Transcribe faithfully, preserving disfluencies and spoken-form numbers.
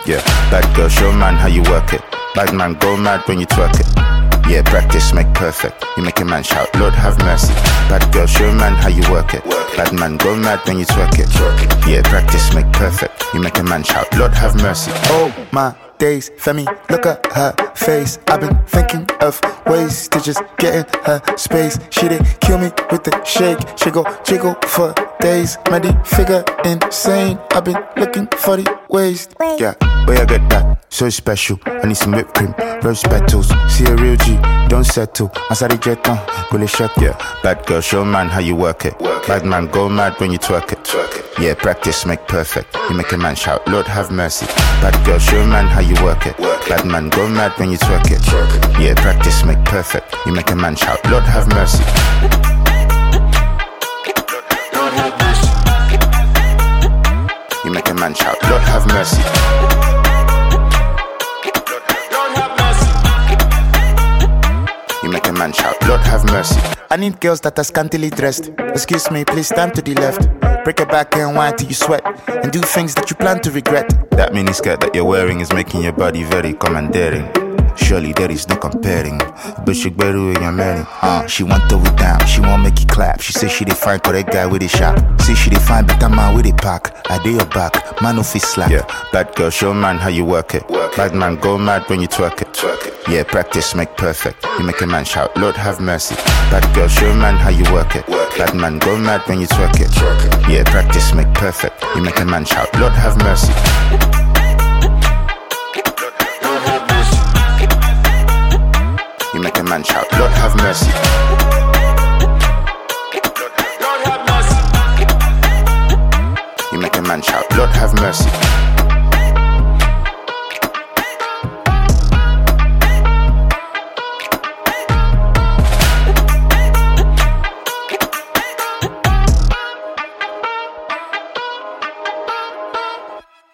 Yeah, bad girl, show man how you work it. Bad man, go mad when you twerk it. Yeah, practice make perfect. You make a man shout, Lord have mercy. Bad girl, show man how you work it. Bad man, go mad when you twerk it. Yeah, practice make perfect. You make a man shout, Lord have mercy. Oh my days, Femi, look at her face. I've been thinking of ways to just get in her space. She did kill me with the shake. She go jiggle for days. Muddy figure insane. I've been looking for the ways. Yeah, where I get that? So special. I need some whipped cream, rose petals. See a real G, don't settle. Masari jeton, go le shake. Yeah, bad girl, show man how you work it. Bad man, go mad when you twerk it. Yeah, practice make perfect. You make a man shout, Lord have mercy. Bad girl, show man how you work it. Bad man, go mad when you twerk it. Yeah, practice make perfect. You make a man shout, Lord have mercy. Lord have mercy. You make a man shout, Lord have mercy. Lord have mercy. You make a man shout, Lord have mercy. I need girls that are scantily dressed. Excuse me, please stand to the left. Break it back and whine till you sweat. And do things that you plan to regret. That mini skirt that you're wearing is making your body very commandeering. Surely there is no comparing. But she better with your man. Uh, she want throw it down, she won't make it clap. She say she dey find correct guy with a shop. Say she dey find better man with a pack. I do your back, man no fit slap. Yeah, bad girl, show man how you work it. Bad man, go mad when you twerk it. Yeah, practice make perfect. You make a man shout, Lord have mercy. Bad girl, show man how you work it. Bad man, go mad when you twerk it. Yeah, practice make perfect. You make a man shout, Lord have mercy. Lord have mercy. You make a man shout, Lord have mercy. Lord have mercy. You make a man shout, Lord have mercy.